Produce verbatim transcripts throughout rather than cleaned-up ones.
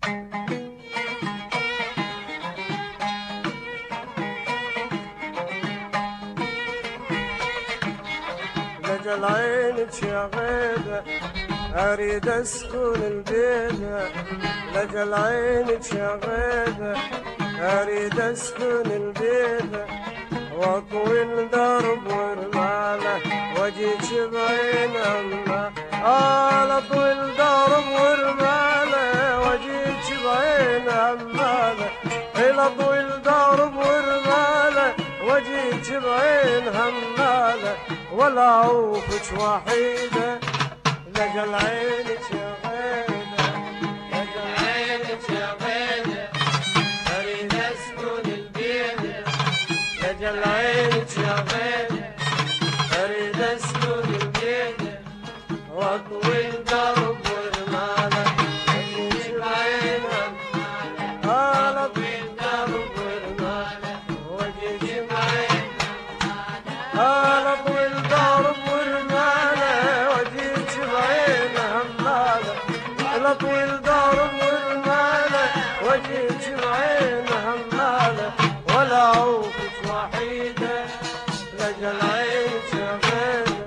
لجل عينك يا غيبة أريد أسكن البيبة، لجل عينك يا غيبة أريد أسكن البيبة، وأطوي الدرب ورماله وأجيك بعين الله. آه أطوي الدرب ورماله وأجيك بعين هماله، أطوي الدرب ورماله وأجيك بعين هماله، ولا أعوفك وحيدة لجل عينك يا غيبة، لجل عينك يا غيبة أريد أسكن البيبة، لجل عينك يا غيبة أريد أسكن البيبة، وأطوي الدرب ورماله وأجيك بعين هماله. آه أطوي الدرب ورماله وأجيك بعين هماله، آه أطوي الدرب ورماله وأجيك بعين هماله، أطوي الدرب ورماله وأجيك بعين هماله، ولا أعوفك وحيدة لجل عينك يا غيبة.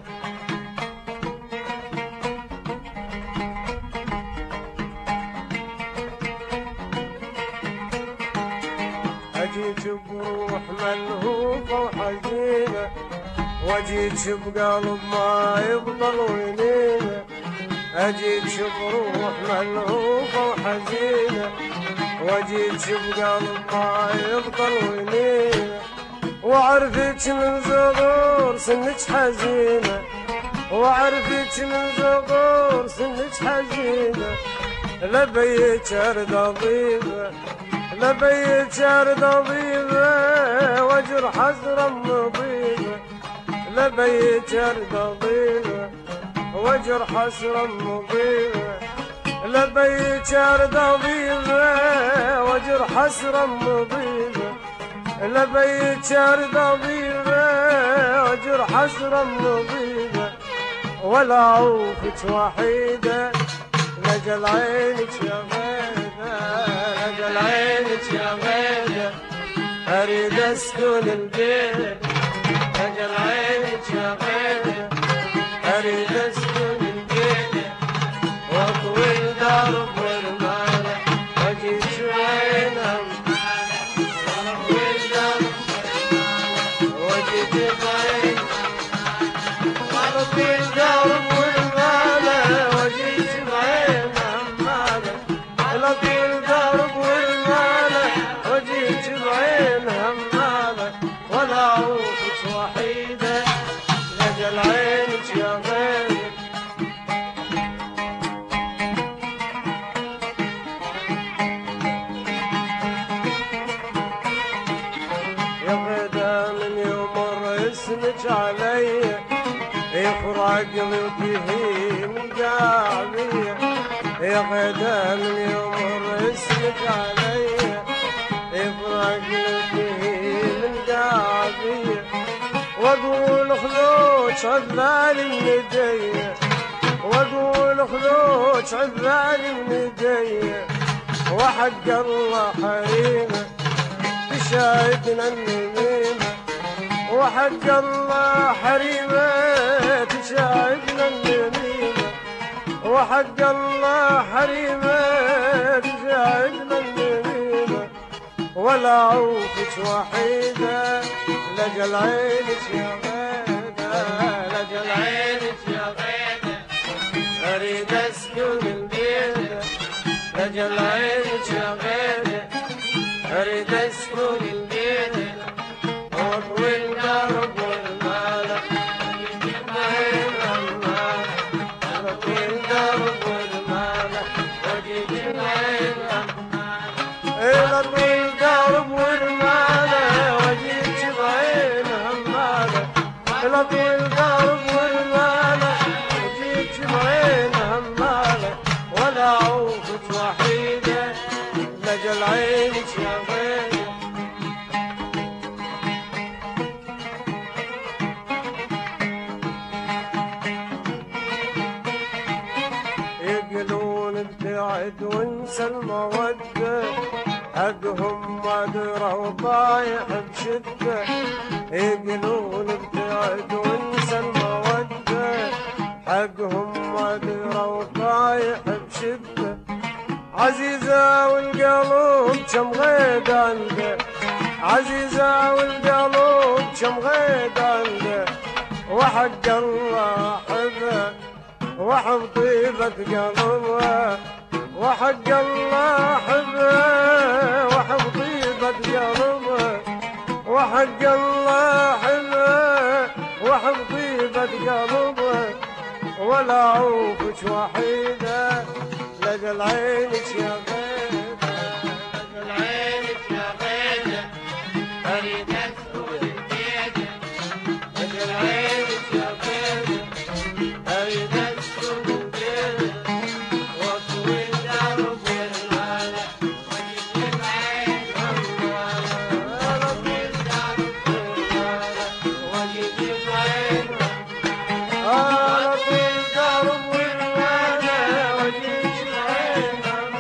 أجيك بروح ملهوفة وحزينة، وأجيك بقلب ما يبطل ونينة، أجيك بروح ملهوفة وحزينة، وأجيك بقلب ما يبطل ونينة، وأعرفك من صغور سنك حزينة، وأعرفك من صغور سنك حزينة، لبيك أرض طيبة، لبيك أرض طيبة وأجر حسرة مطيبة، لبيك أرض طيبة وأجر حسرة مطيبة، لبيك أرض طيبة وأجر حسرة مطيبة، لبيك أرض طيبة وأجر حسرة مطيبة، ولا أعوفك وحيدة لجل عينك يا غيبة، لجل عينك يا غيبة أريد أسكن البيت، لجل عينك يا غيبة أريد أسكن البيت، وأطوي الدرب ورماله وأجيك بعين هماله، وأطوي الدرب ورماله وأجيك بعين هماله، وأطوي الدرب ورماله وأجيك بعين هماله، أطوي الدرب ورماله وأجيك بعين هماله، ولا أعوفك وحيدة لجل عينك يا غيبة. يا غدا من يمر اسمك علي يفرق قلبي من قلبي، يا غدا من يمر اسمك علي يفرق قلبي من قلبي، واقول خذوك عذالي من يدي، واقول خذوك عذالي من يدي، وحق الله حريمه تشاهدنا النميمه، وحق الله حريمه تشاهدنا النميمه، وحق الله حريمه تشاهدنا النميمه، ولا أعوفك وحيدة لجل عينك يا غيبة، لجل عينك يا غيبة أريد أسكن البيت، لجل عينك يا غيبة أريد أسكن البيت، وأطوي الدرب والمالة وأجيك بعين هماله، أطوي الدرب والمالة وأجيك بعين هماله، أطوي الدرب والمالة وأجيك بعين هماله، أطوي الدرب والمالة وأجيك بعين هماله، ولا أعوفك وحيدة لجل عينك يا غيبة. يقولون انت ابتعد وانسى المودة حقهم ما دروا طايح بشدة يقولون ابتعد وانسى المودة حقهم ما دروا طايح بشدة عزيزة والقلوب كم غيد عنده عزيزة والقلوب كم غيد عنده وحق الله حبه وحب طيبة قلبه وحق الله حبه وحب طيبة قلبه وحق الله حبه وحب طيبة قلبه ولا عوفك وحيدة لجل عينك يا غيدة لجل عينك يا غيدة أريد أسكن البيدة لجل عينك يا غيدة أريد أسكن البيدة وأطوي الدرب والمالة وأجيب عين همالة أطوي الدرب والمالة وأجيب عين أطوي الدرب والمالة وأجيب عين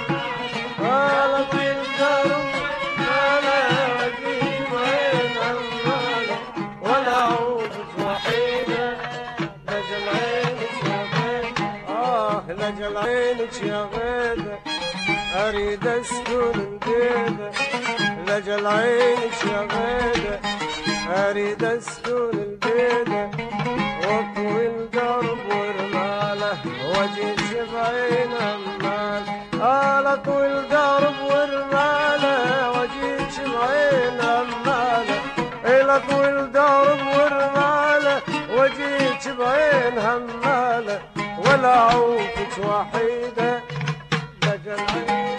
أطوي الدرب والمالة وأجيب عين همالة ولا عوفك وحيدة لجل عينك يا غيدة آه لجل عينك يا غيدة أريد أسكن البيدة لجل عينك يا غيدة أريد أسكن البيدة وأطوي الدرب ورماله وأجيك بعين همال آه أطوي الدرب ورماله وأجيك بعين هماله إلى أطوي الدرب ورماله وأجيك بعين هماله ولا عوفك وحيدة لجل عينك